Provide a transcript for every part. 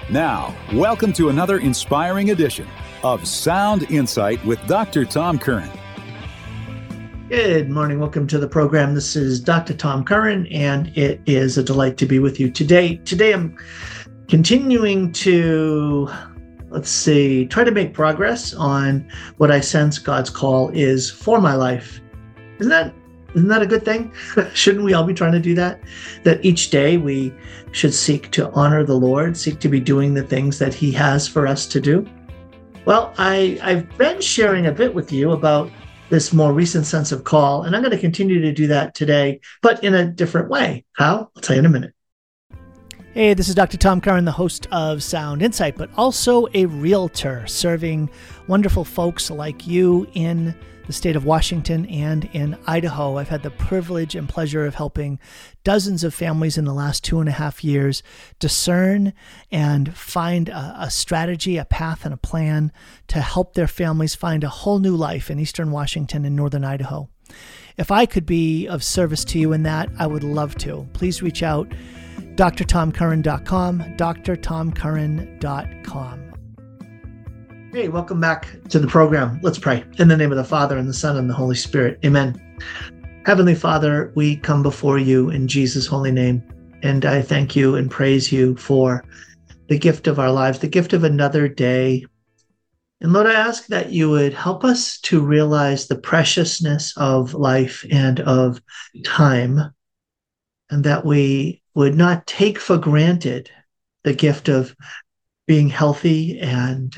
Now, welcome to another inspiring edition of Sound Insight with Dr. Tom Curran. Good morning. Welcome to the program. This is Dr. Tom Curran, and it is a delight to be with you today. Today, I'm continuing to, try to make progress on what I sense God's call is for my life. Isn't that a good thing? Shouldn't we all be trying to do that? That each day we should seek to honor the Lord, seek to be doing the things that He has for us to do? Well, I've been sharing a bit with you about this more recent sense of call, and I'm going to continue to do that today, but in a different way. How? I'll tell you in a minute. Hey, this is Dr. Tom Curran, the host of Sound Insight, but also a realtor serving wonderful folks like you in the state of Washington and in Idaho. I've had the privilege and pleasure of helping dozens of families in the last 2.5 years discern and find a strategy, a path, and a plan to help their families find a whole new life in eastern Washington and northern Idaho. If I could be of service to you in that, I would love to. Please reach out, drtomcurran.com, drtomcurran.com. Hey, welcome back to the program. Let's pray. In the name of the Father, and the Son, and the Holy Spirit. Amen. Heavenly Father, we come before you in Jesus' holy name, and I thank you and praise you for the gift of our lives, the gift of another day. And Lord, I ask that you would help us to realize the preciousness of life and of time, and that we would not take for granted the gift of being healthy and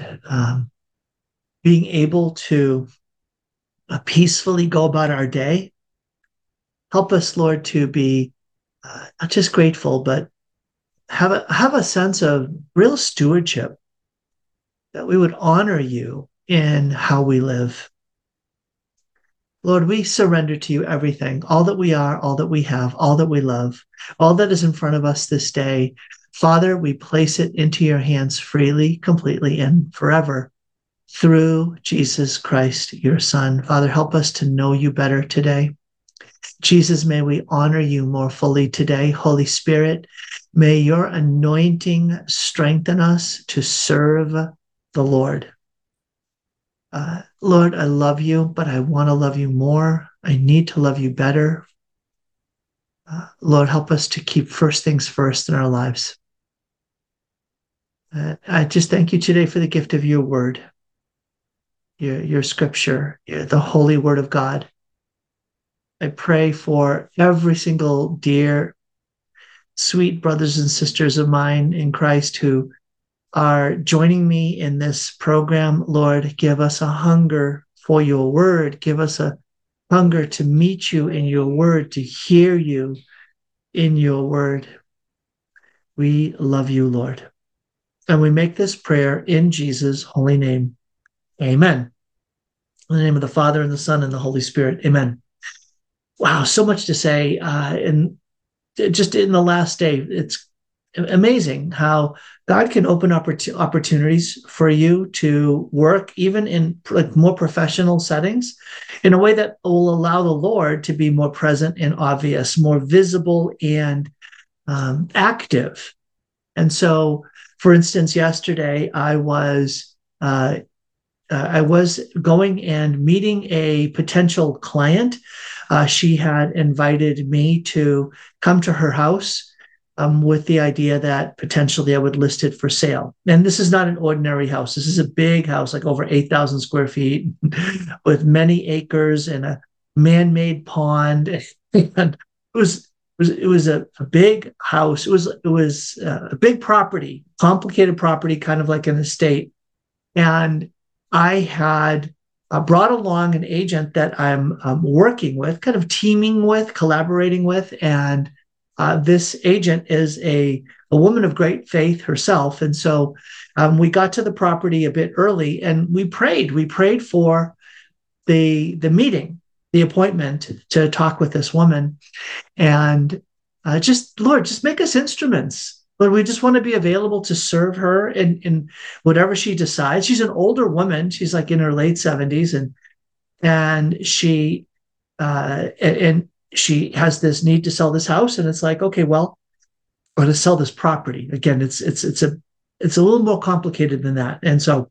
being able to peacefully go about our day. Help us, Lord, to be not just grateful, but have a sense of real stewardship, that we would honor you in how we live. Lord, we surrender to you everything, all that we are, all that we have, all that we love, all that is in front of us this day. Father, we place it into your hands freely, completely, and forever through Jesus Christ, your Son. Father, help us to know you better today. Jesus, may we honor you more fully today. Holy Spirit, may your anointing strengthen us to serve the Lord. Lord, I love you, but I want to love you more. I need to love you better. Lord, help us to keep first things first in our lives. I just thank you today for the gift of your word, your scripture, the holy word of God. I pray for every single dear, sweet brothers and sisters of mine in Christ who are joining me in this program. Lord, give us a hunger for your word. Give us a hunger to meet you in your word, to hear you in your word. We love you, Lord. And we make this prayer in Jesus' holy name. Amen. In the name of the Father, and the Son, and the Holy Spirit. Amen. Wow, so much to say. And just in the last day, it's amazing how God can open opportunities for you to work, even in more professional settings, in a way that will allow the Lord to be more present and obvious, more visible and active. And so, for instance, yesterday I was going and meeting a potential client. She had invited me to come to her house with the idea that potentially I would list it for sale. And this is not an ordinary house. This is a big house, like over 8,000 square feet, with many acres and a man-made pond. And it was a big house. It was a big property, complicated property, kind of like an estate. And I had brought along an agent that I'm working with, kind of teaming with, collaborating with. And this agent is a woman of great faith herself. And so we got to the property a bit early, and we prayed. We prayed for the meeting, the appointment to talk with this woman. And Lord, just make us instruments. Lord, we just want to be available to serve her in whatever she decides. She's an older woman. She's like in her late 70s. And she has this need to sell this house. And it's like, okay, well, or to sell this property. Again, it's a It's a little more complicated than that. And so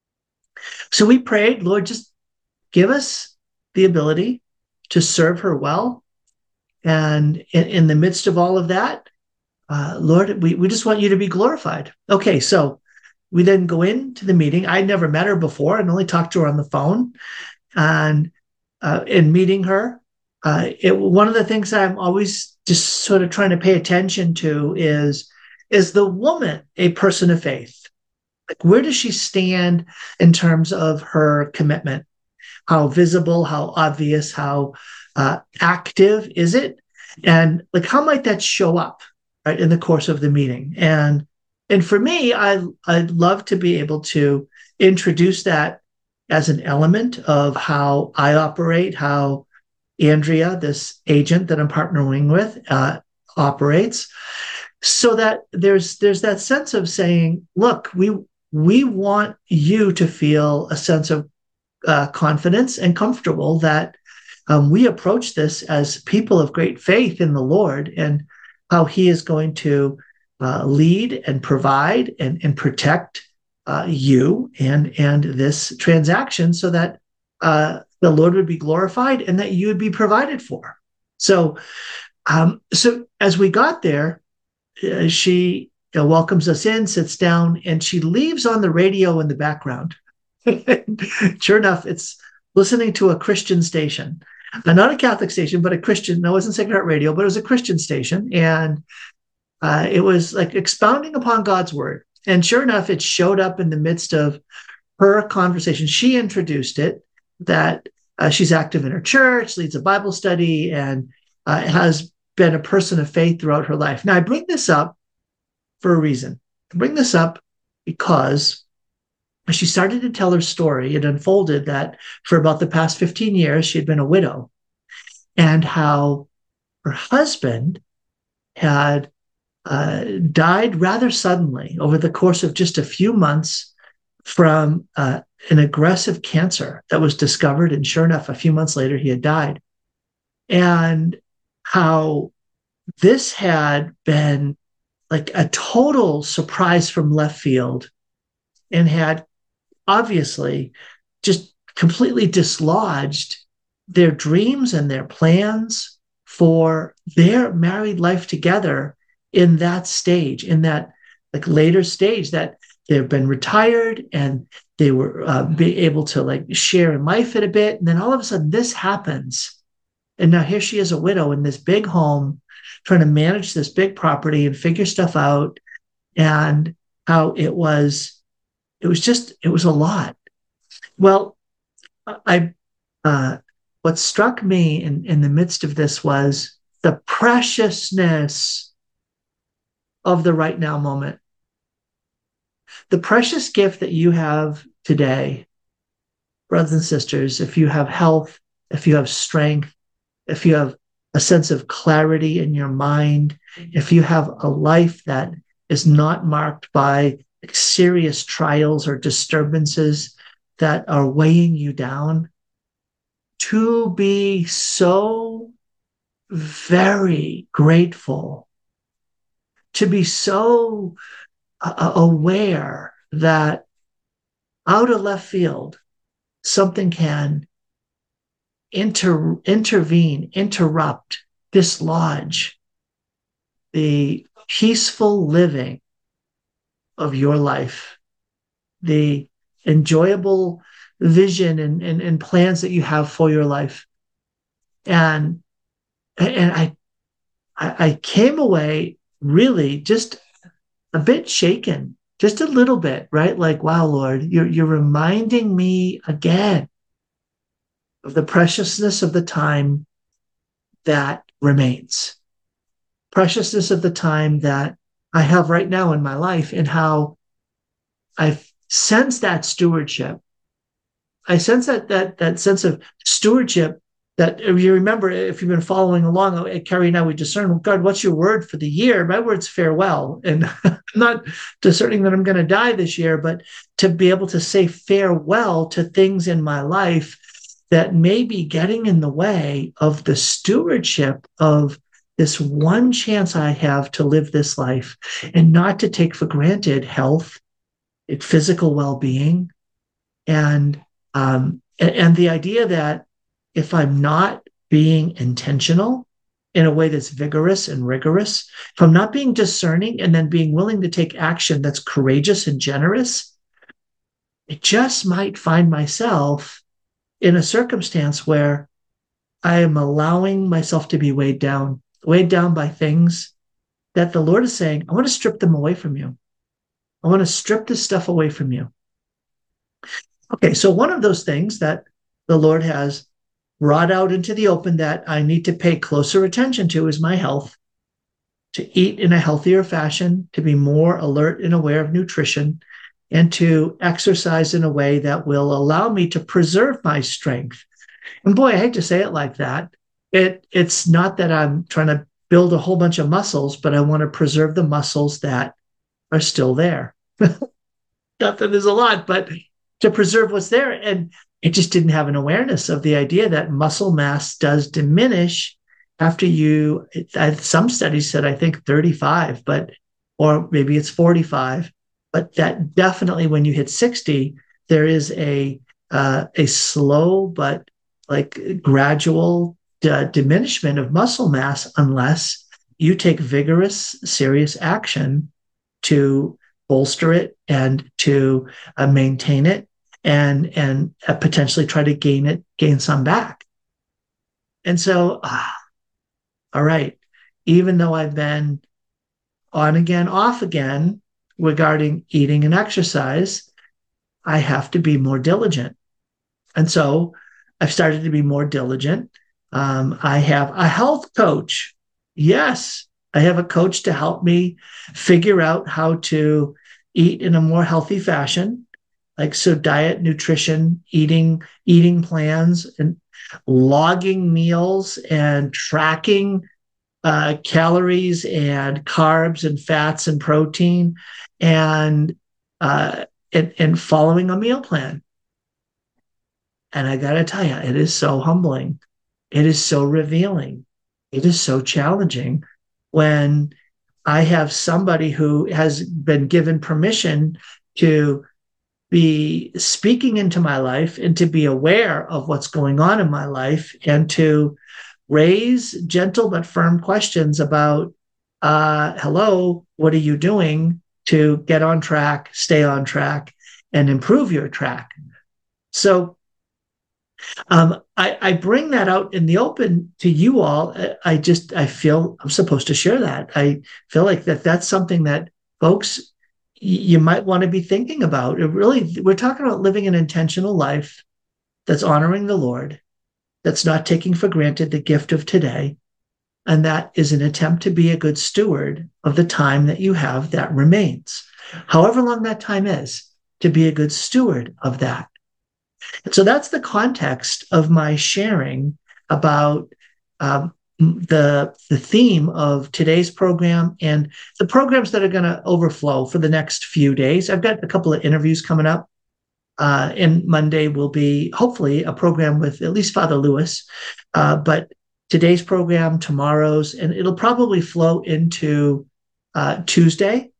we prayed, Lord, just give us the ability to serve her well. And in the midst of all of that, Lord, we just want you to be glorified. Okay, so we then go into the meeting. I'd never met her before and only talked to her on the phone. And in meeting her, one of the things I'm always just sort of trying to pay attention to is the woman a person of faith? Like, where does she stand in terms of her commitment? How visible, how obvious, how active is it? And like, how might that show up, right, in the course of the meeting? And for me, I'd love to be able to introduce that as an element of how I operate, how Andrea, this agent that I'm partnering with, operates, so that there's that sense of saying, look, we want you to feel a sense of confidence and comfortable that we approach this as people of great faith in the Lord, and how He is going to lead and provide and protect you and this transaction, so that the Lord would be glorified and that you would be provided for. So as we got there, she welcomes us in, sits down, and she leaves on the radio in the background. Sure enough, it's listening to a Christian station, not a Catholic station, but a Christian. No, it wasn't Sacred Heart Radio, but it was a Christian station, and it was like expounding upon God's word. And sure enough, it showed up in the midst of her conversation. She introduced it, that she's active in her church, leads a Bible study, and has been a person of faith throughout her life. Now, I bring this up for a reason. I bring this up because as she started to tell her story, it unfolded that for about the past 15 years, she had been a widow, and how her husband had died rather suddenly over the course of just a few months from an aggressive cancer that was discovered. And sure enough, a few months later, he had died. And how this had been like a total surprise from left field, and had obviously just completely dislodged their dreams and their plans for their married life together in that stage, in that like later stage, that they've been retired and they were be able to like share in life it a bit. And then all of a sudden this happens. And now here she is, a widow in this big home, trying to manage this big property and figure stuff out. And how it was a lot. Well, what struck me in the midst of this was the preciousness of the right now moment. The precious gift that you have today, brothers and sisters, if you have health, if you have strength, if you have a sense of clarity in your mind, if you have a life that is not marked by serious trials or disturbances that are weighing you down, to be so very grateful, to be so aware that out of left field, something can intervene, interrupt, dislodge the peaceful living of your life, the enjoyable vision and plans that you have for your life. And I came away really just a bit shaken, just a little bit, right? Like, wow, Lord, you're reminding me again of the preciousness of the time that remains, preciousness of the time that I have right now in my life, and how I sense that stewardship. I sense that sense of stewardship that, if you remember, if you've been following along, Carrie and I, we discern, well, God, what's your word for the year? My word's farewell. And I'm not discerning that I'm going to die this year, but to be able to say farewell to things in my life that may be getting in the way of the stewardship of this one chance I have to live this life and not to take for granted health, physical well-being, and the idea that if I'm not being intentional in a way that's vigorous and rigorous, if I'm not being discerning and then being willing to take action that's courageous and generous, it just might find myself in a circumstance where I am allowing myself to be weighed down by things that the Lord is saying, I want to strip them away from you. I want to strip this stuff away from you. Okay, so one of those things that the Lord has brought out into the open that I need to pay closer attention to is my health, to eat in a healthier fashion, to be more alert and aware of nutrition, and to exercise in a way that will allow me to preserve my strength. And boy, I hate to say it like that. It's not that I'm trying to build a whole bunch of muscles, but I want to preserve the muscles that are still there. Not that there's a lot, but to preserve what's there. And it just didn't have an awareness of the idea that muscle mass does diminish after some studies said, I think 35, or maybe it's 45, but that definitely when you hit 60, there is a slow but like gradual diminishment of muscle mass unless you take vigorous, serious action to bolster it and to maintain it and potentially try to gain some back. And so, all right, even though I've been on again, off again regarding eating and exercise, I have to be more diligent. And so I've started to be more diligent. I have a health coach. Yes, I have a coach to help me figure out how to eat in a more healthy fashion. Like, so diet, nutrition, eating plans, and logging meals and tracking calories and carbs and fats and protein and following a meal plan. And I got to tell you, it is so humbling. It is so revealing. It is so challenging when I have somebody who has been given permission to be speaking into my life and to be aware of what's going on in my life and to raise gentle but firm questions about, hello, what are you doing to get on track, stay on track, and improve your track? So I bring that out in the open to you all. I feel I'm supposed to share that. I feel like that's something that folks, you might want to be thinking about. We're talking about living an intentional life that's honoring the Lord, that's not taking for granted the gift of today, and that is an attempt to be a good steward of the time that you have that remains, however long that time is, to be a good steward of that. And so that's the context of my sharing about the theme of today's program and the programs that are going to overflow for the next few days. I've got a couple of interviews coming up. And Monday will be hopefully a program with at least Father Lewis. But today's program, tomorrow's, and it'll probably flow into Tuesday.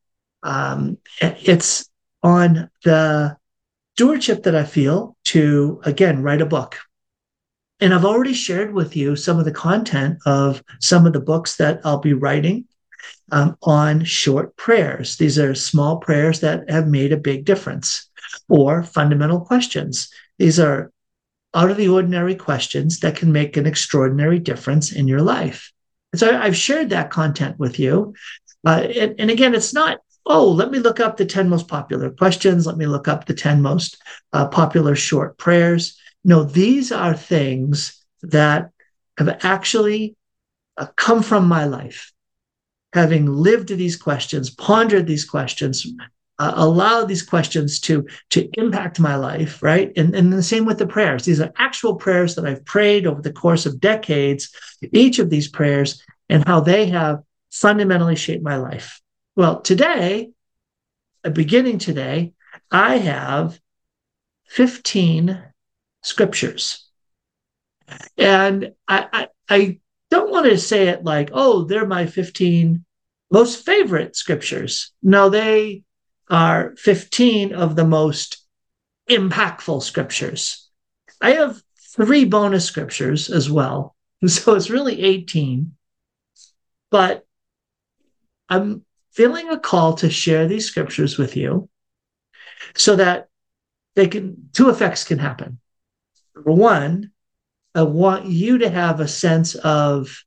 It's on the stewardship that I feel to, again, write a book. And I've already shared with you some of the content of some of the books that I'll be writing on short prayers. These are small prayers that have made a big difference, or fundamental questions. These are out of the ordinary questions that can make an extraordinary difference in your life. And so I've shared that content with you. And again, it's not, let me look up the 10 most popular questions. Let me look up the 10 most popular short prayers. No, these are things that have actually come from my life. Having lived these questions, pondered these questions, allowed these questions to impact my life, right? And the same with the prayers. These are actual prayers that I've prayed over the course of decades, each of these prayers, and how they have fundamentally shaped my life. Well, beginning today, I have 15 scriptures. And I don't want to say it like, oh, they're my 15 most favorite scriptures. No, they are 15 of the most impactful scriptures. I have 3 bonus scriptures as well. So it's really 18. But I'm feeling a call to share these scriptures with you so that 2 effects can happen. Number one, I want you to have a sense of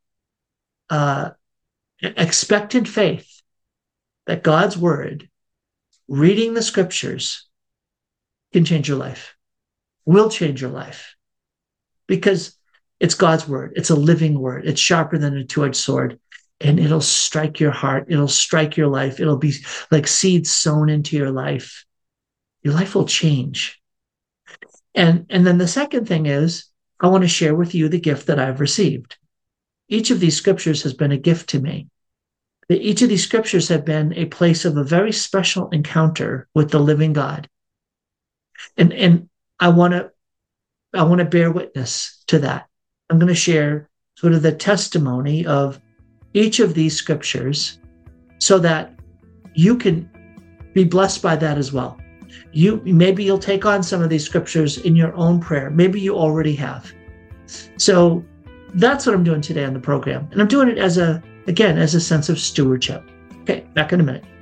expectant faith that God's word, reading the scriptures, can change your life, will change your life, because it's God's word. It's a living word. It's sharper than a 2-edged sword, and it'll strike your heart. It'll strike your life. It'll be like seeds sown into your life. Your life will change. And then the second thing is, I want to share with you the gift that I've received. Each of these scriptures has been a gift to me. Each of these scriptures have been a place of a very special encounter with the living God. And I want to bear witness to that. I'm going to share sort of the testimony of each of these scriptures so that you can be blessed by that as well. Maybe you'll take on some of these scriptures in your own prayer. Maybe you already have. So that's what I'm doing today on the program. And I'm doing it as a sense of stewardship. Okay, back in a minute.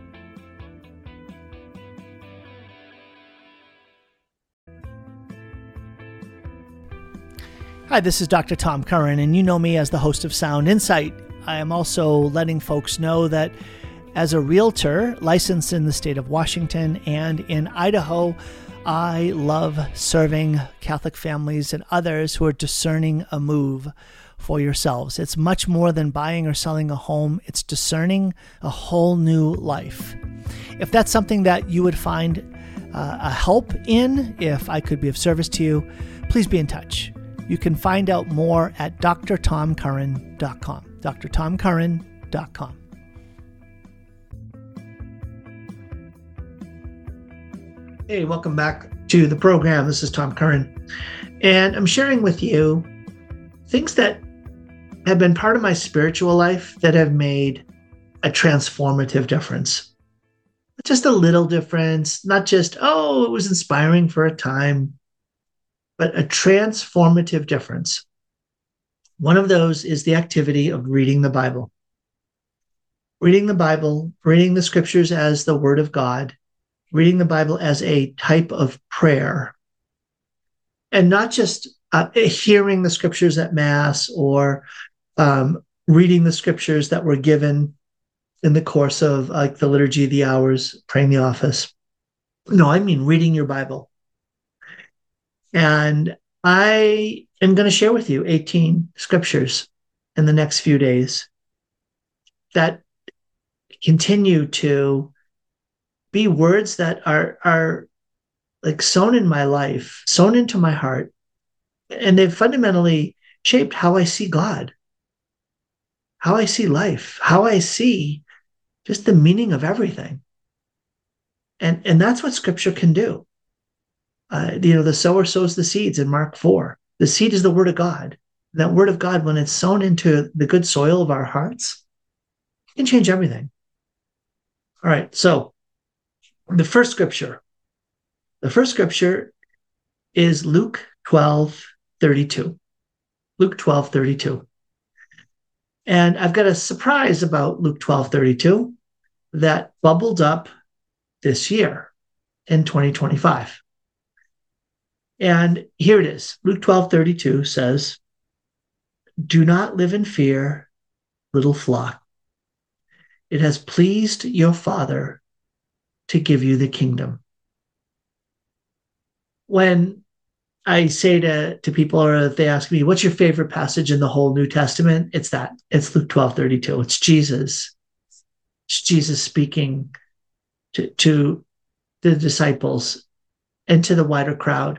Hi, this is Dr. Tom Curran, and you know me as the host of Sound Insight. I am also letting folks know that as a realtor licensed in the state of Washington and in Idaho, I love serving Catholic families and others who are discerning a move for yourselves. It's much more than buying or selling a home. It's discerning a whole new life. If that's something that you would find a help in, if I could be of service to you, please be in touch. You can find out more at drtomcurran.com. drtomcurran.com. Hey, welcome back to the program. This is Tom Curran, and I'm sharing with you things that have been part of my spiritual life that have made a transformative difference. Just a little difference, not just, oh, it was inspiring for a time, but a transformative difference. One of those is the activity of reading the Bible. Reading the Bible, reading the scriptures as the Word of God, reading the Bible as a type of prayer, and not just hearing the scriptures at Mass or reading the scriptures that were given in the course of like the Liturgy of the Hours, praying the office. No, I mean reading your Bible. And I am going to share with you 18 scriptures in the next few days that continue to be words that are like sown in my life, sown into my heart, and they've fundamentally shaped how I see God, how I see life, how I see just the meaning of everything. And that's what scripture can do. The sower sows the seeds in Mark 4. The seed is the word of God. And that word of God, when it's sown into the good soil of our hearts, it can change everything. All right, so the first scripture is Luke 12:32. Luke 12:32. And I've got a surprise about Luke 12:32 that bubbled up this year in 2025. And here it is. Luke 12:32 says, "Do not live in fear, little flock. It has pleased your Father to give you the kingdom." When I say to people, or if they ask me, what's your favorite passage in the whole New Testament? It's that. It's Luke 12:32. It's Jesus. It's Jesus speaking to the disciples and to the wider crowd.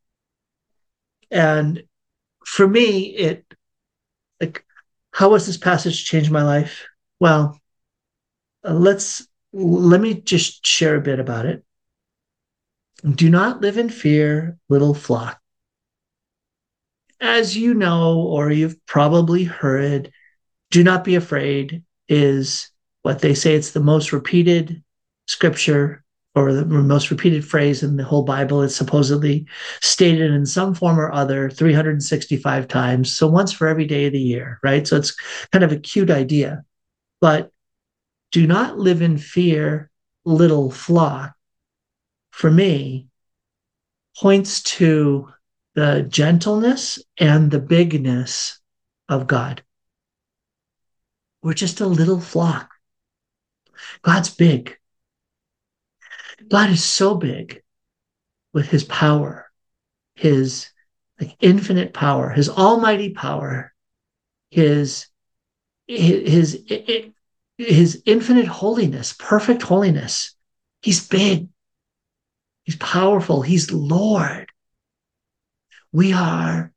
And for me, how has this passage changed my life? Well, let me just share a bit about it. Do not live in fear, little flock. as you know, or you've probably heard, do not be afraid is what they say. It's the most repeated scripture or the most repeated phrase in the whole Bible. It's supposedly stated in some form or other 365 times. So once for every day of the year, right? So it's kind of a cute idea. But do not live in fear, little flock, for me, points to the gentleness and the bigness of God. We're just a little flock. God's big. God is so big with his power, his infinite power, his almighty power, his infinite holiness, perfect holiness. He's big. He's powerful. He's Lord. We are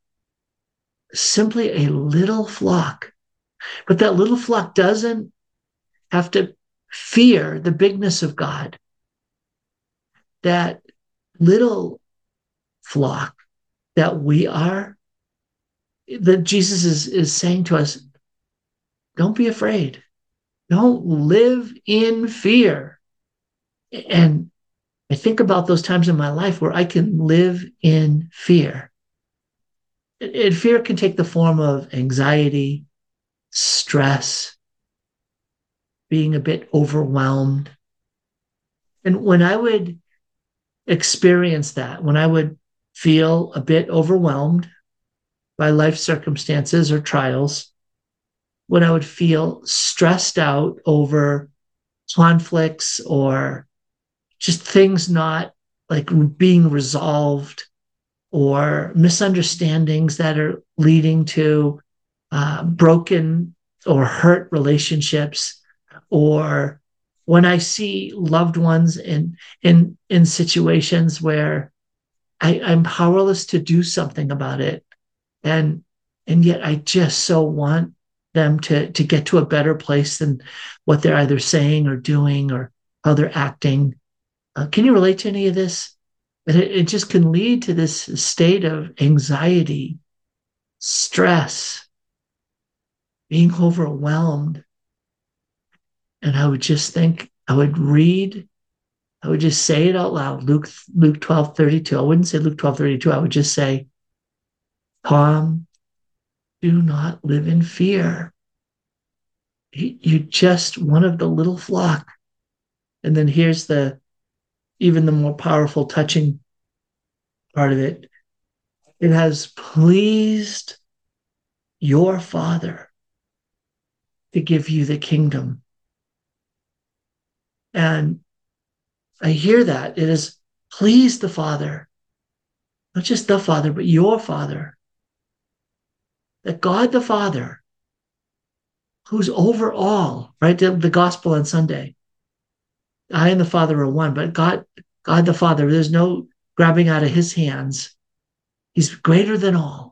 simply a little flock. But that little flock doesn't have to fear the bigness of God. That little flock that we are, that Jesus is saying to us, don't be afraid. Don't live in fear. And I think about those times in my life where I can live in fear. And fear can take the form of anxiety, stress, being a bit overwhelmed. And when I would experience that, when I would feel a bit overwhelmed by life circumstances or trials, when I would feel stressed out over conflicts or just things not like being resolved, or misunderstandings that are leading to broken or hurt relationships, or when I see loved ones in situations where I'm powerless to do something about it, and yet I just so want them to get to a better place than what they're either saying or doing or how they're acting. Can you relate to any of this? It just can lead to this state of anxiety, stress, being overwhelmed. And I would just think, I would just say it out loud, Luke 12:32. I wouldn't say Luke 12:32. I would just say, Tom, do not live in fear. You're just one of the little flock. And then here's even the more powerful, touching part of it. It has pleased your Father to give you the kingdom. And I hear that. It has pleased the Father, not just the Father, but your Father. That God the Father, who's over all, right? The gospel on Sunday. I and the Father are one, but God the Father, there's no grabbing out of his hands. He's greater than all.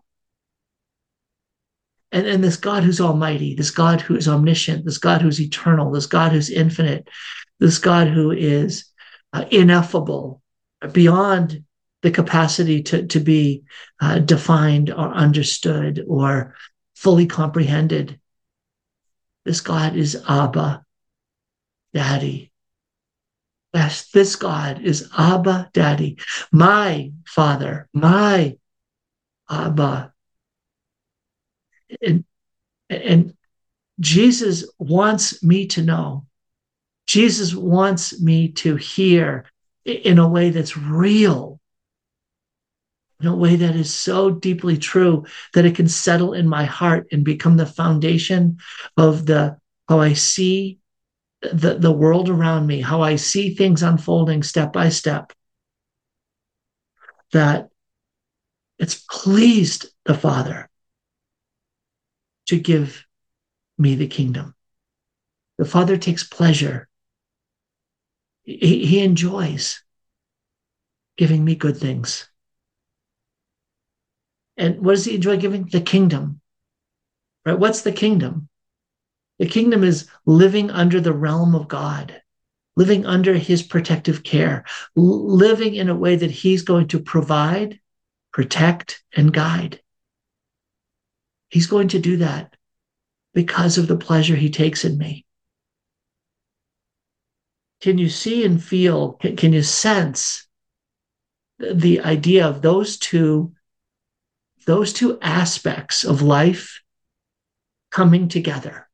And this God who's almighty, this God who is omniscient, this God who's eternal, this God who's infinite, this God who is ineffable, beyond the capacity to be defined or understood or fully comprehended. This God is Abba, Daddy. Yes, this God is Abba, Daddy, my Father, my Abba. And Jesus wants me to know. Jesus wants me to hear in a way that's real, in a way that is so deeply true that it can settle in my heart and become the foundation of how I see the world around me, how I see things unfolding step by step, that it's pleased the Father to give me the kingdom. The Father takes pleasure. He enjoys giving me good things. And what does he enjoy giving? The kingdom. Right? What's the kingdom? The kingdom is living under the realm of God, living under his protective care, living in a way that he's going to provide, protect, and guide. He's going to do that because of the pleasure he takes in me. Can you see and feel, can you sense the idea of those two aspects of life coming together?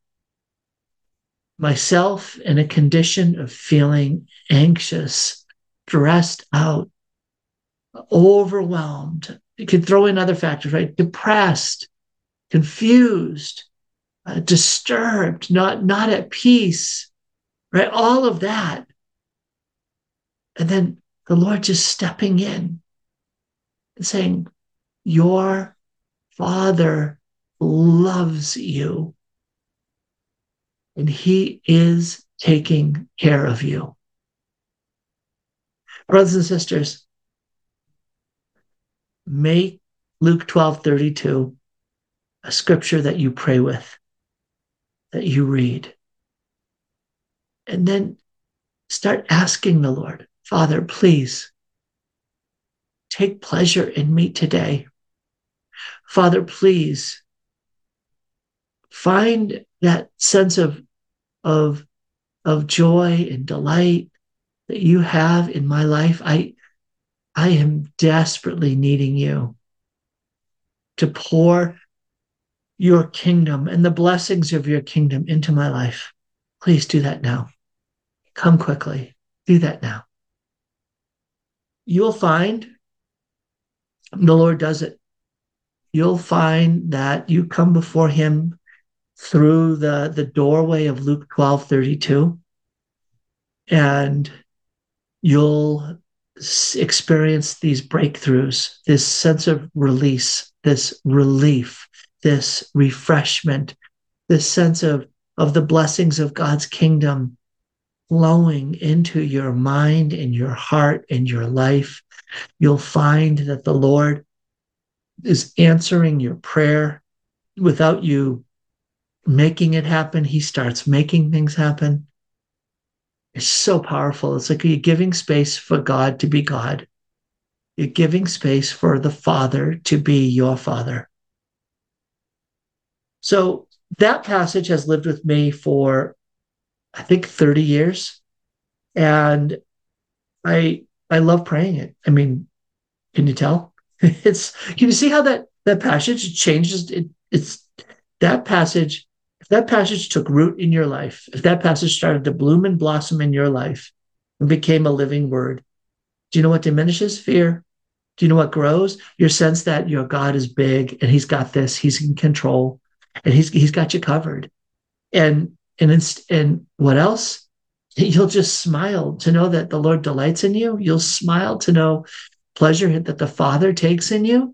Myself in a condition of feeling anxious, stressed out, overwhelmed. You can throw in other factors, right? Depressed, confused, disturbed, not at peace, right? All of that. And then the Lord just stepping in and saying, your Father loves you, and he is taking care of you. Brothers and sisters, make Luke 12:32 a scripture that you pray with, that you read. And then start asking the Lord, Father, please take pleasure in me today. Father, please find that sense of joy and delight that you have in my life. I am desperately needing you to pour your kingdom and the blessings of your kingdom into my life. Please do that now. Come quickly. Do that now. You'll find the Lord does it. You'll find that you come before him through the doorway of Luke 12:32, and you'll experience these breakthroughs, this sense of release, this relief, this refreshment, this sense of the blessings of God's kingdom flowing into your mind and your heart and your life. You'll find that the Lord is answering your prayer without you making it happen. He starts making things happen. It's so powerful. It's like you're giving space for God to be God. You're giving space for the Father to be your Father. So that passage has lived with me for, I think, 30 years. And I love praying it. I mean, can you tell? Can you see how that passage changes? It's that passage. If that passage took root in your life, if that passage started to bloom and blossom in your life and became a living word, do you know what diminishes? Fear. Do you know what grows? Your sense that your God is big and he's got this, he's in control, and he's got you covered. And what else? You'll just smile to know that the Lord delights in you. You'll smile to know pleasure that the Father takes in you.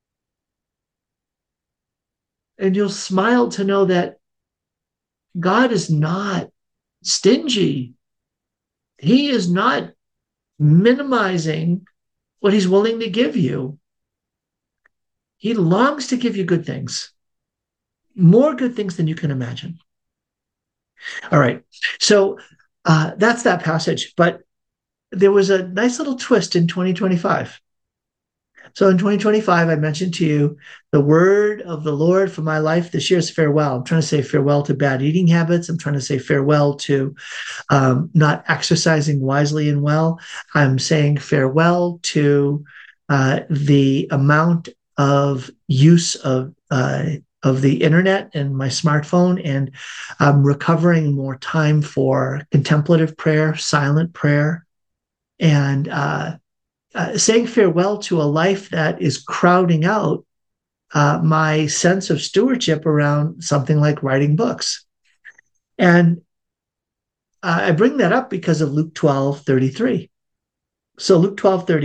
And you'll smile to know that God is not stingy. He is not minimizing what he's willing to give you. He longs to give you good things, more good things than you can imagine. All right, so that's that passage. But there was a nice little twist in 2025. So in 2025, I mentioned to you the word of the Lord for my life this year is farewell. I'm trying to say farewell to bad eating habits. I'm trying to say farewell to not exercising wisely and well. I'm saying farewell to the amount of use of the internet and my smartphone, and I'm recovering more time for contemplative prayer, silent prayer, and saying farewell to a life that is crowding out my sense of stewardship around something like writing books. And I bring that up because of Luke 12:33. So Luke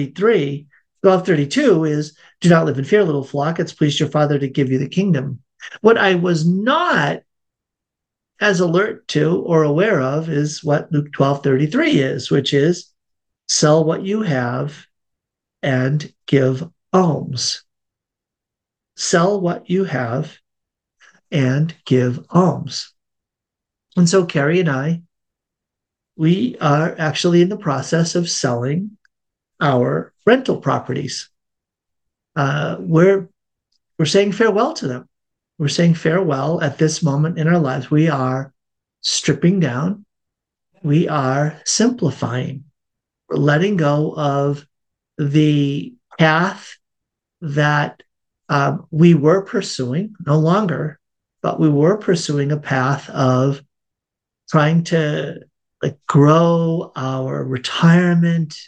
12:32 is, do not live in fear, little flock. It's pleased your Father to give you the kingdom. What I was not as alert to or aware of is what Luke 12:33 is, which is sell what you have and give alms. Sell what you have and give alms. And so Carrie and I, we are actually in the process of selling our rental properties. We're saying farewell to them. We're saying farewell at this moment in our lives. We are stripping down. We are simplifying. We're letting go of the path that we were pursuing, no longer, but we were pursuing a path of trying to grow our retirement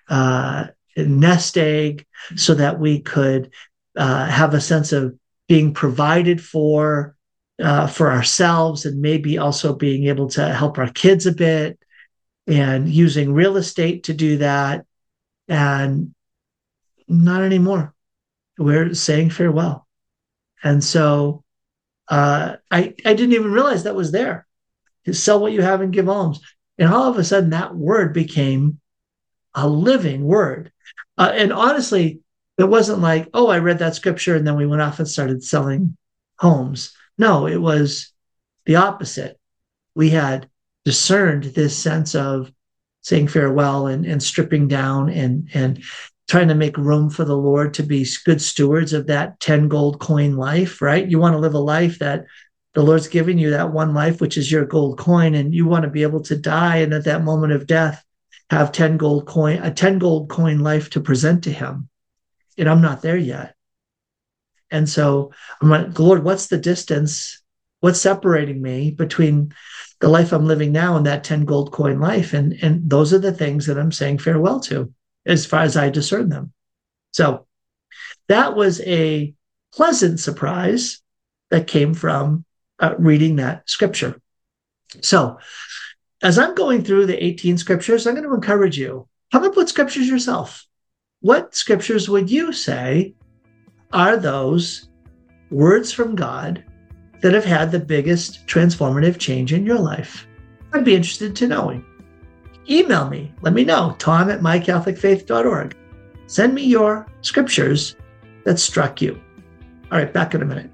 nest egg so that we could have a sense of being provided for ourselves, and maybe also being able to help our kids a bit, and using real estate to do that. And not anymore. We're saying farewell. And so I didn't even realize that was there. Sell what you have and give alms. And all of a sudden, that word became a living word. And honestly, it wasn't like, oh, I read that scripture and then we went off and started selling homes. No, it was the opposite. We had discerned this sense of saying farewell and stripping down and trying to make room for the Lord to be good stewards of that 10 gold coin life, right? You want to live a life that the Lord's giving you, that one life, which is your gold coin, and you want to be able to die and at that moment of death have a 10 gold coin life to present to him. And I'm not there yet. And so I'm like, Lord, what's the distance? What's separating me between the life I'm living now and that 10 gold coin life? And those are the things that I'm saying farewell to, as far as I discern them. So that was a pleasant surprise that came from reading that scripture. So as I'm going through the 18 scriptures, I'm going to encourage you, come up with scriptures yourself. What scriptures would you say are those words from God that have had the biggest transformative change in your life? I'd be interested to knowing. Email me. Let me know. Tom@mycatholicfaith.org. Send me your scriptures that struck you. All right, back in a minute.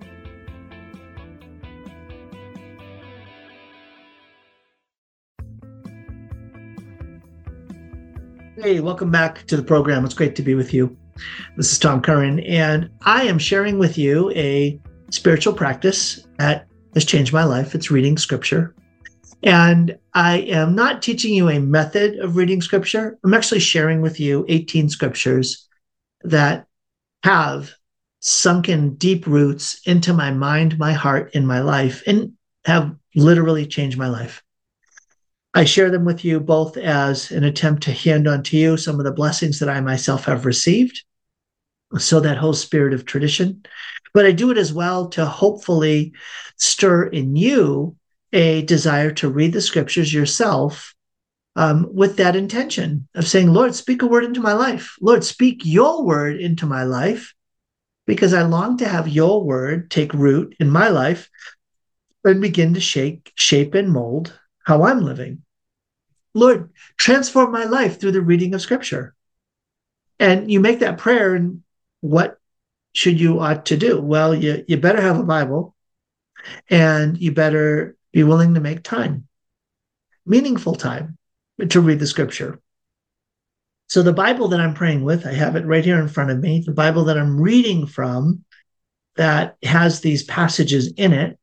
Hey, welcome back to the program. It's great to be with you. This is Tom Curran, and I am sharing with you a spiritual practice that has changed my life. It's reading scripture. And I am not teaching you a method of reading scripture. I'm actually sharing with you 18 scriptures that have sunken deep roots into my mind, my heart, and my life, and have literally changed my life. I share them with you both as an attempt to hand on to you some of the blessings that I myself have received, so that whole spirit of tradition. But I do it as well to hopefully stir in you a desire to read the scriptures yourself with that intention of saying, Lord, speak a word into my life. Lord, speak your word into my life, because I long to have your word take root in my life and begin to shape and mold how I'm living. Lord, transform my life through the reading of scripture. And you make that prayer, and what should you ought to do? Well, you better have a Bible, and you better be willing to make time, meaningful time, to read the scripture. So the Bible that I'm praying with, I have it right here in front of me, the Bible that I'm reading from that has these passages in it.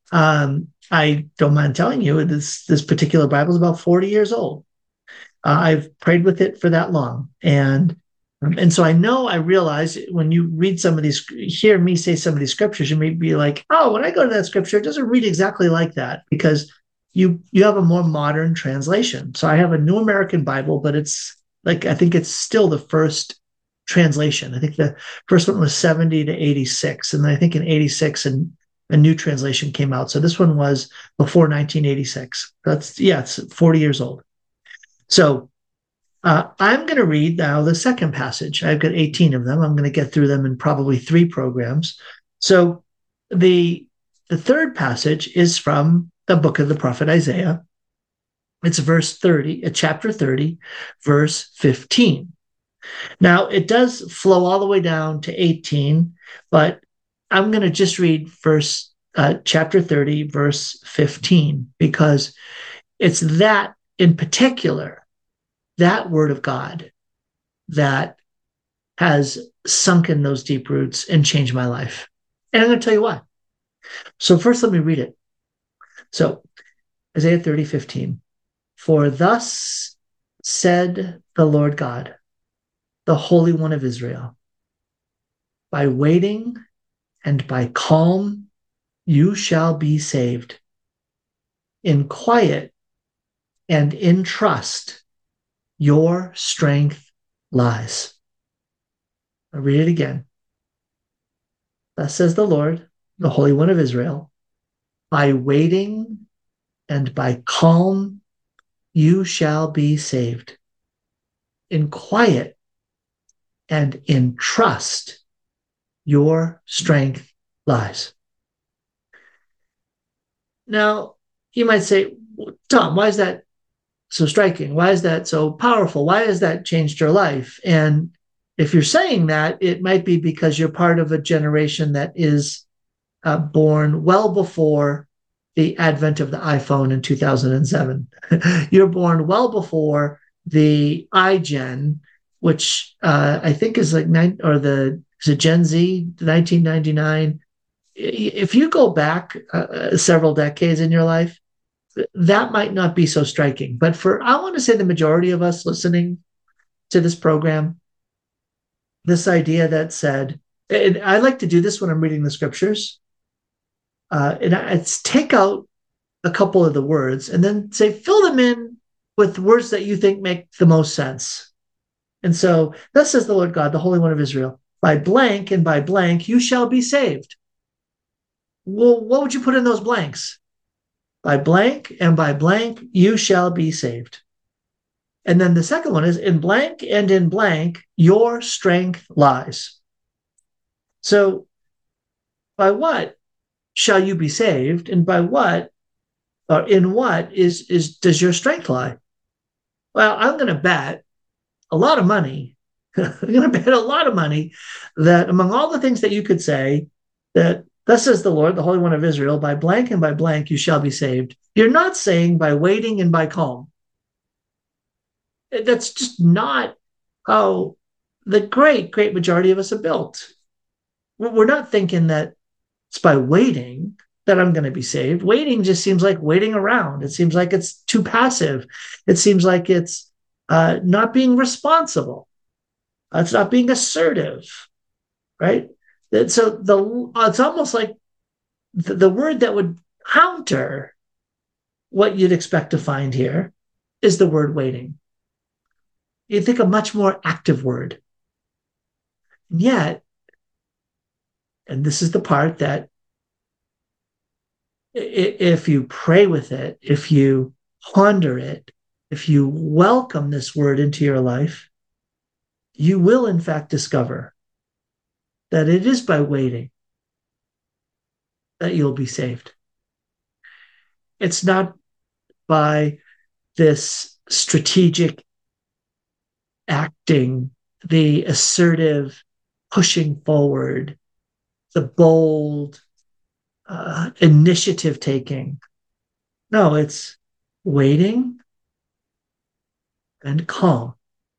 I don't mind telling you, this particular Bible is about 40 years old. I've prayed with it for that long. And so I realize when you read some of these, hear me say some of these scriptures, you may be like, oh, when I go to that scripture, it doesn't read exactly like that, because you have a more modern translation. So I have a New American Bible, but it's like, I think it's still the first translation. I think the first one was 70 to 86. And then I think in 86, a new translation came out. So this one was before 1986. It's 40 years old. So I'm going to read now the second passage. I've got 18 of them. I'm going to get through them in probably 3 programs. So the third passage is from the book of the prophet Isaiah. It's chapter 30, verse 15. Now, it does flow all the way down to 18, but I'm going to just read chapter 30, verse 15, because it's that in particular, that word of God, that has sunken those deep roots and changed my life. And I'm going to tell you why. So first, let me read it. So Isaiah 30:15. For thus said the Lord God, the Holy One of Israel, by waiting and by calm you shall be saved. In quiet and in trust your strength lies. I'll read it again. Thus says the Lord, the Holy One of Israel, by waiting and by calm you shall be saved. In quiet and in trust your strength lies. Now, you might say, Tom, why is that so striking? Why is that so powerful? Why has that changed your life? And if you're saying that, it might be because you're part of a generation that is born well before the advent of the iPhone in 2007. You're born well before the iGen, which I think is like is it Gen Z, 1999? If you go back several decades in your life, that might not be so striking. But I want to say the majority of us listening to this program, this idea that said, and I like to do this when I'm reading the scriptures, and it's take out a couple of the words and then say, fill them in with words that you think make the most sense. And so, thus says the Lord God, the Holy One of Israel, by blank and by blank you shall be saved. Well, what would you put in those blanks? By blank and by blank you shall be saved. And then the second one is in blank and in blank your strength lies. So by what shall you be saved, and by what or in what does your strength lie? Well, I'm going to bet a lot of money. I'm going to bet a lot of money that among all the things that you could say, that thus says the Lord, the Holy One of Israel, by blank and by blank you shall be saved, you're not saying by waiting and by calm. That's just not how the great majority of us are built. We're not thinking that it's by waiting that I'm going to be saved. Waiting just seems like waiting around. It seems like it's too passive. It seems like it's not being responsible. It's not being assertive, right? So it's almost like the word that would counter what you'd expect to find here is the word waiting. You'd think a much more active word. And yet, and this is the part that if you pray with it, if you ponder it, if you welcome this word into your life, you will in fact discover that it is by waiting that you'll be saved. It's not by this strategic acting, the assertive pushing forward, the bold initiative taking. No, it's waiting and calm.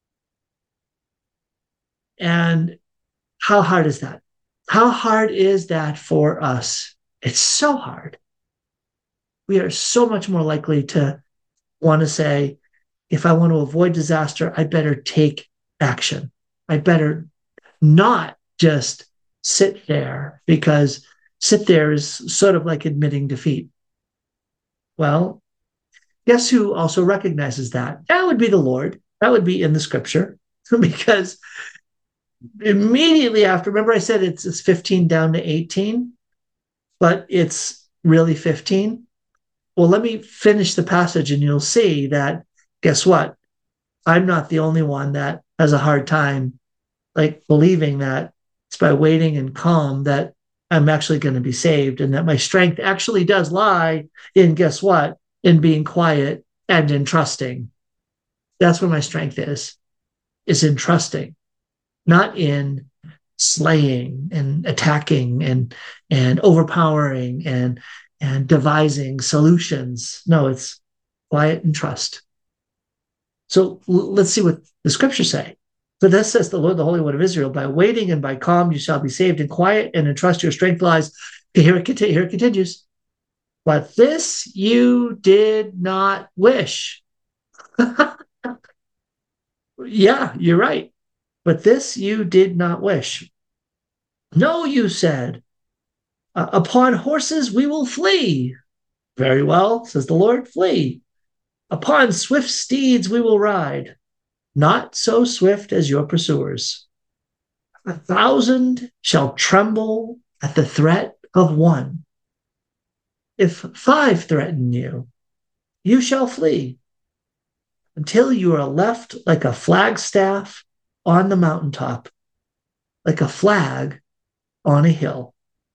And how hard is that? How hard is that for us? It's so hard. We are so much more likely to want to say, if I want to avoid disaster, I better take action. I better not just sit there, because sit there is sort of like admitting defeat. Well, guess who also recognizes that? That would be the Lord. That would be in the scripture, because immediately after, remember I said it's 15 down to 18, but it's really 15. Well, let me finish the passage and you'll see that, guess what? I'm not the only one that has a hard time like believing that it's by waiting and calm that I'm actually going to be saved, and that my strength actually does lie in, guess what? In being quiet and in trusting. That's where my strength is in trusting, not in slaying and attacking and overpowering and devising solutions. No, it's quiet and trust. So let's see what the scriptures say. For thus says the Lord, the Holy One of Israel, by waiting and by calm you shall be saved. In quiet and in trust your strength lies. Here it continues. But this you did not wish. Yeah, you're right. But this you did not wish. No, you said, upon horses we will flee. Very well, says the Lord, flee. Upon swift steeds we will ride, not so swift as your pursuers. 1,000 shall tremble at the threat of one. If 5 threaten you, you shall flee until you are left like a flagstaff on the mountaintop, like a flag on a hill.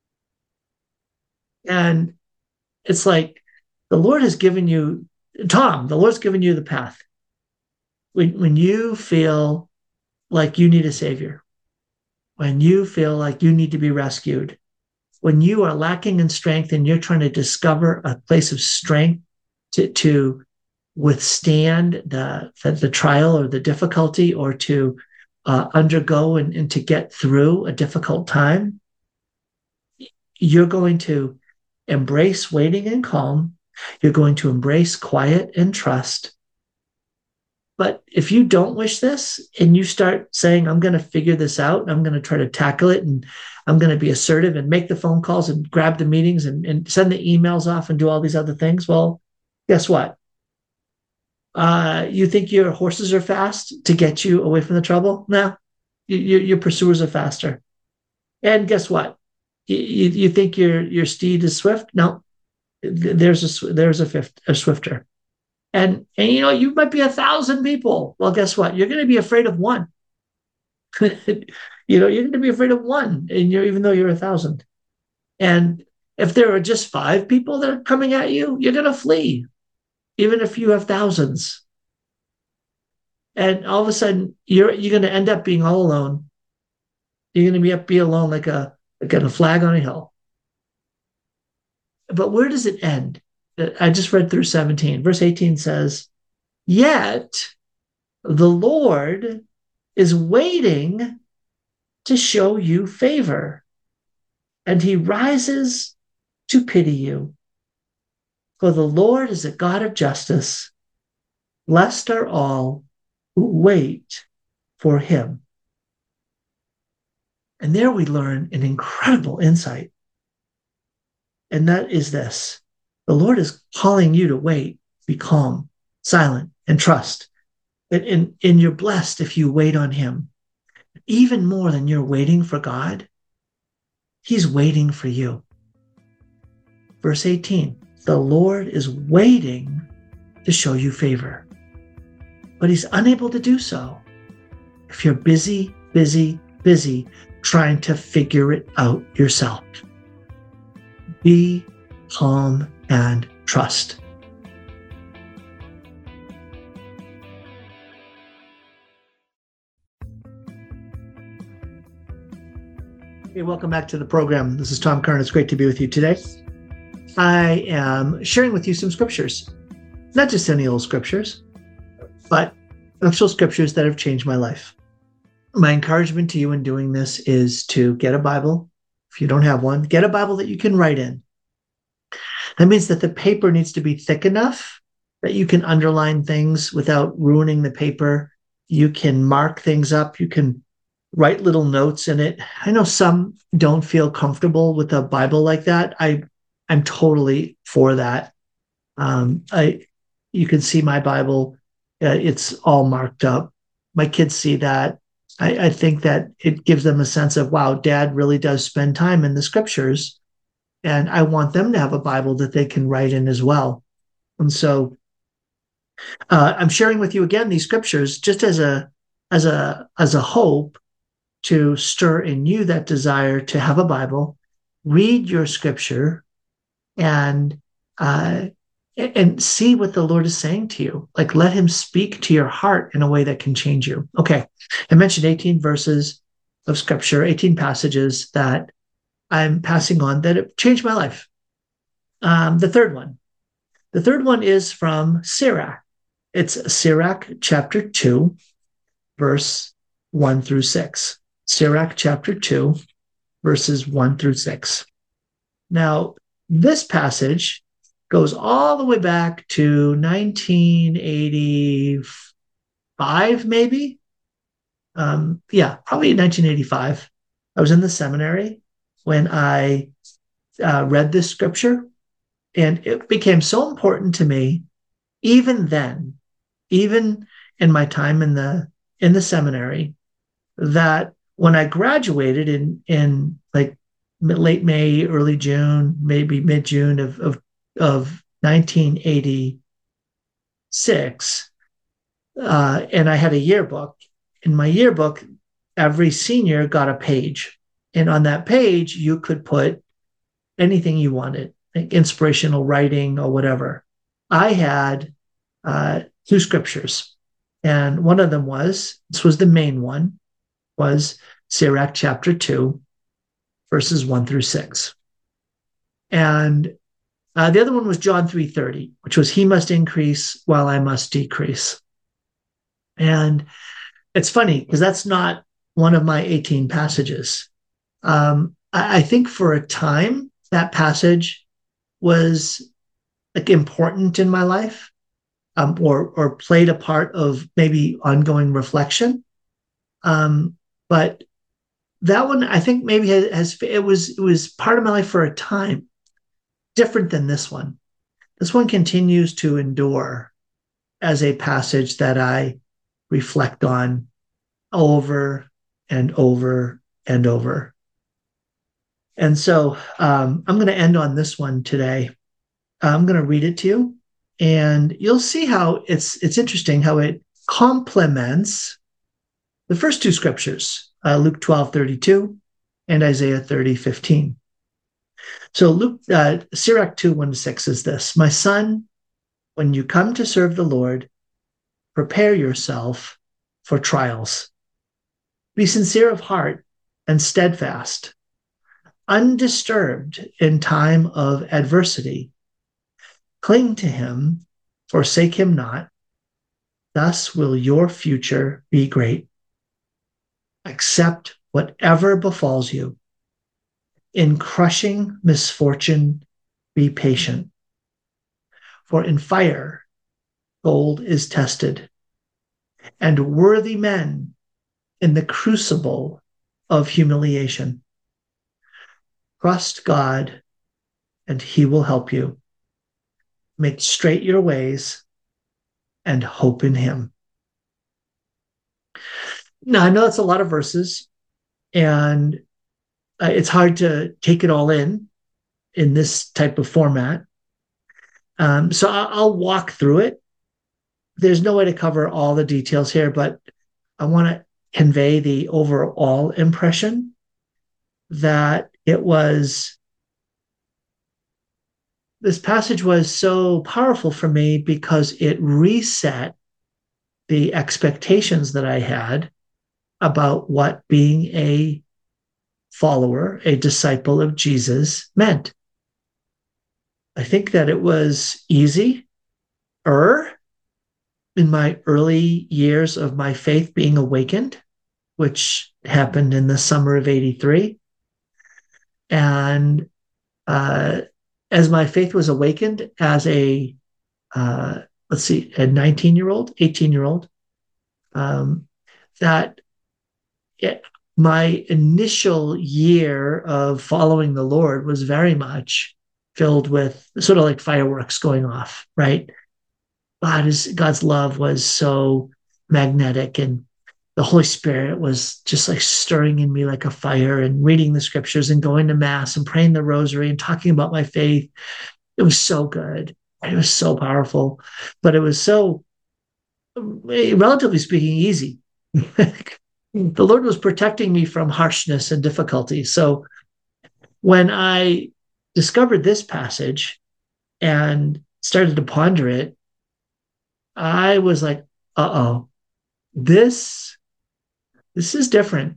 And it's like the Lord has given you, Tom, the Lord's given you the path. When you feel like you need a savior, when you feel like you need to be rescued, when you are lacking in strength and you're trying to discover a place of strength to withstand the trial or the difficulty, or to undergo and to get through a difficult time, you're going to embrace waiting and calm. You're going to embrace quiet and trust. But if you don't wish this and you start saying, I'm going to figure this out, and I'm going to try to tackle it, and I'm going to be assertive and make the phone calls and grab the meetings and send the emails off and do all these other things, well, guess what? You think your horses are fast to get you away from the trouble? No, your pursuers are faster. And guess what? You think your steed is swift? No, there's a swifter. And you might be 1,000 people. Well, guess what? You're going to be afraid of one. You're going to be afraid of one, and even though you're 1,000. And if there are just 5 people that are coming at you, you're going to flee, even if you have thousands. And all of a sudden, you're going to end up being all alone. You're going to be alone like a flag on a hill. But where does it end? I just read through 17. Verse 18 says, yet the Lord is waiting to show you favor, and he rises to pity you. For the Lord is a God of justice. Blessed are all who wait for him. And there we learn an incredible insight. And that is this. The Lord is calling you to wait, be calm, silent, and trust. And you're blessed if you wait on him. Even more than you're waiting for God, he's waiting for you. Verse 18, the Lord is waiting to show you favor, but he's unable to do so if you're busy trying to figure it out yourself. Be calm and trust. Hey, welcome back to the program. This is Tom Curran. It's great to be with you today. I am sharing with you some scriptures, not just any old scriptures, but actual scriptures that have changed my life. My encouragement to you in doing this is to get a Bible. If you don't have one, get a Bible that you can write in. That means that the paper needs to be thick enough that you can underline things without ruining the paper. You can mark things up. You can write little notes in it. I know some don't feel comfortable with a Bible like that. I'm totally for that. You can see my Bible. It's all marked up. My kids see that. I think that it gives them a sense of, wow, Dad really does spend time in the scriptures. And I want them to have a Bible that they can write in as well. And so I'm sharing with you again these scriptures just as a hope to stir in you that desire to have a Bible, read your scripture, and see what the Lord is saying to you. Like, let him speak to your heart in a way that can change you. Okay, I mentioned 18 verses of scripture, 18 passages that I'm passing on that have changed my life. The third one is from Sirach. It's Sirach chapter 2, verse 1 through 6. Sirach chapter 2, verses 1 through 6. Now, this passage goes all the way back to 1985, maybe. Probably 1985. I was in the seminary when I read this scripture, and it became so important to me, even then, even in my time in the seminary, that when I graduated in like late May, early June, maybe mid June of 1986, and I had a yearbook. In my yearbook, every senior got a page, and on that page you could put anything you wanted, like inspirational writing or whatever. I had two scriptures, and one of them was, this was the main one, was Sirach chapter 2, verses 1 through 6. And the other one was John 3:30, which was, he must increase while I must decrease. And it's funny because that's not one of my 18 passages. I think for a time that passage was like important in my life, or played a part of maybe ongoing reflection. But that one, I think maybe it was part of my life for a time, different than this one. This one continues to endure as a passage that I reflect on over and over and over. And so I'm going to end on this one today. I'm going to read it to you, and you'll see how it's interesting how it complements the first two scriptures, Luke 12:32 and Isaiah 30:15. So Sirach 2, 1-6 is this: my son, when you come to serve the Lord, prepare yourself for trials. Be sincere of heart and steadfast, undisturbed in time of adversity. Cling to him, forsake him not. Thus will your future be great. Accept whatever befalls you. In crushing misfortune, be patient. For in fire, gold is tested, and worthy men in the crucible of humiliation. Trust God, and he will help you. Make straight your ways and hope in him. Now, I know that's a lot of verses, and it's hard to take it all in this type of format. So I'll walk through it. There's no way to cover all the details here, but I want to convey the overall impression that this passage was so powerful for me because it reset the expectations that I had about what being a follower, a disciple of Jesus meant. I think that it was easier in my early years of my faith being awakened, which happened in the summer of 83. And as my faith was awakened as a 19-year-old, 18-year-old, my initial year of following the Lord was very much filled with sort of like fireworks going off, right? God's love was so magnetic, and the Holy Spirit was just like stirring in me like a fire, and reading the scriptures and going to mass and praying the rosary and talking about my faith. It was so good. It was so powerful, but it was so, relatively speaking, easy. The Lord was protecting me from harshness and difficulty. So when I discovered this passage and started to ponder it, I was like, this is different.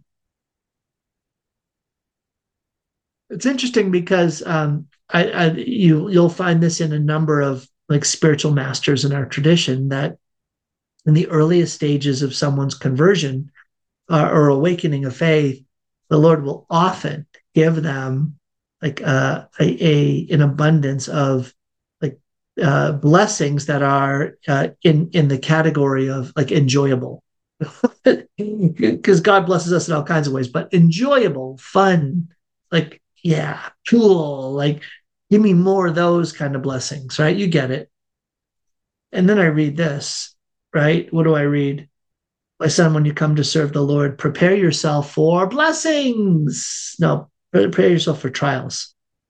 It's interesting because you'll find this in a number of like spiritual masters in our tradition, that in the earliest stages of someone's conversion or awakening of faith, the Lord will often give them like an abundance of like blessings that are in the category of like enjoyable, because God blesses us in all kinds of ways, but enjoyable, fun, like yeah, cool, like give me more of those kind of blessings, right? You get it. And then I read this, right? What do I read? My son, when you come to serve the Lord, prepare yourself for blessings. No, prepare yourself for trials.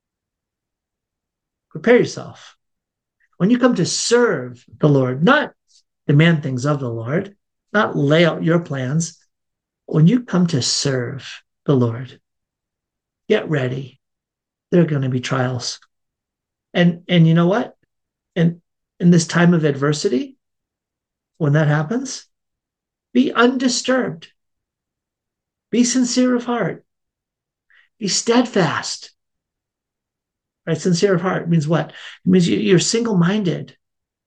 Prepare yourself. When you come to serve the Lord, not demand things of the Lord, not lay out your plans. When you come to serve the Lord, get ready. There are going to be trials. And you know what? And in this time of adversity, when that happens, be undisturbed. Be sincere of heart. Be steadfast. Right? Sincere of heart means what? It means you're single-minded.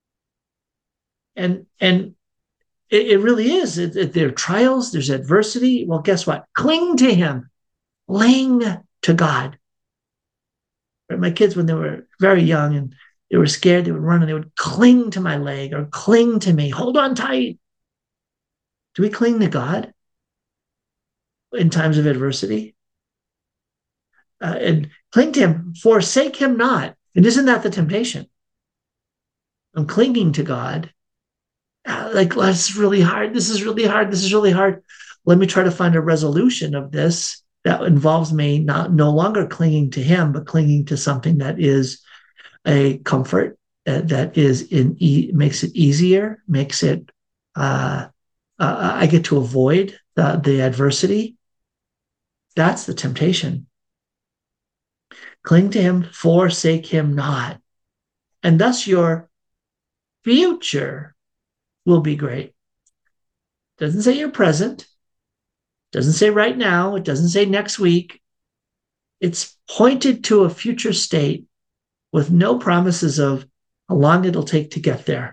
And it really is. There are trials, there's adversity. Well, guess what? Cling to him. Cling to God. Right? My kids, when they were very young and they were scared, they would run and they would cling to my leg or cling to me. Hold on tight. Do we cling to God in times of adversity? And cling to him, forsake him not. And isn't that the temptation? I'm clinging to God. Like, that's really hard. This is really hard. This is really hard. Let me try to find a resolution of this that involves me no longer clinging to him, but clinging to something that is a comfort, that is makes it easier, makes it, I get to avoid the adversity. That's the temptation. Cling to him, forsake him not. And thus your future will be great. Doesn't say your present. Doesn't say right now. It doesn't say next week. It's pointed to a future state with no promises of how long it'll take to get there.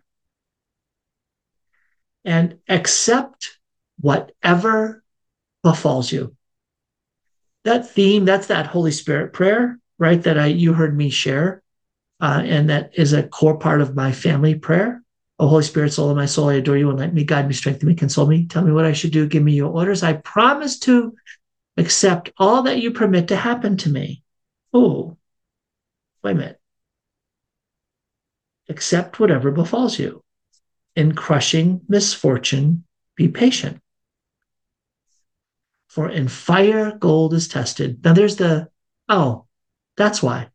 And accept whatever befalls you. That theme, that's that Holy Spirit prayer, right? That you heard me share. And that is a core part of my family prayer. Oh, Holy Spirit, soul of my soul, I adore you and let me guide me, strengthen me, console me. Tell me what I should do. Give me your orders. I promise to accept all that you permit to happen to me. Oh, wait a minute. Accept whatever befalls you. In crushing misfortune, be patient. For in fire, gold is tested. Now there's that's why.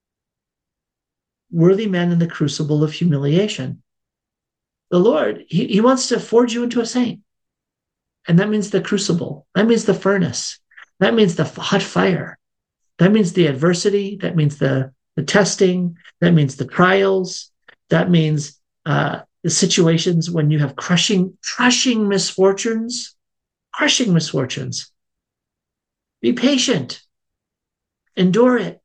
Worthy men in the crucible of humiliation. The Lord, he wants to forge you into a saint. And that means the crucible. That means the furnace. That means the hot fire. That means the adversity. That means the testing. That means the trials. That means the situations when you have crushing misfortunes. Crushing misfortunes. Be patient. Endure it.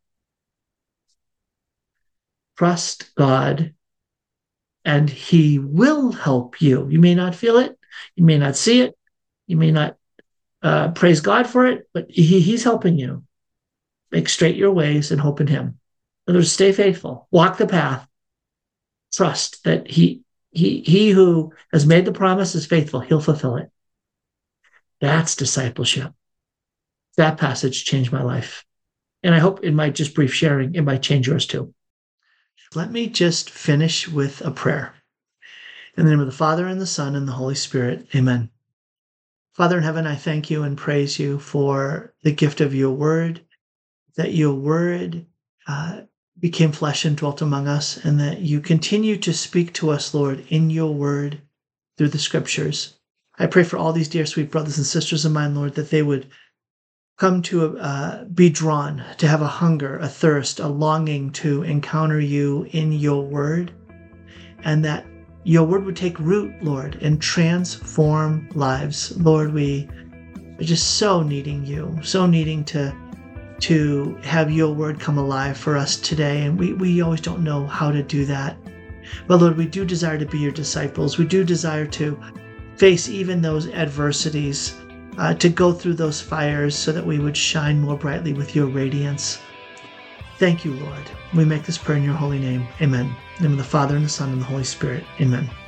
Trust God, and he will help you. You may not feel it. You may not see it. You may not praise God for it, but he's helping you. Make straight your ways and hope in him. In other words, stay faithful. Walk the path. Trust that he who has made the promise is faithful. He'll fulfill it. That's discipleship. That passage changed my life. And I hope in my just brief sharing, it might change yours too. Let me just finish with a prayer. In the name of the Father, and the Son, and the Holy Spirit. Amen. Father in heaven, I thank you and praise you for the gift of your word, that your word became flesh and dwelt among us, and that you continue to speak to us, Lord, in your word through the scriptures. I pray for all these dear, sweet brothers and sisters of mine, Lord, that they would come to be drawn, to have a hunger, a thirst, a longing to encounter you in your word, and that your word would take root, Lord, and transform lives. Lord, we are just so needing you, so needing to have your word come alive for us today, and we always don't know how to do that. But Lord, we do desire to be your disciples. We do desire to face even those adversities, to go through those fires so that we would shine more brightly with your radiance. Thank you, Lord. We make this prayer in your holy name. Amen. In the name of the Father, and the Son, and the Holy Spirit. Amen.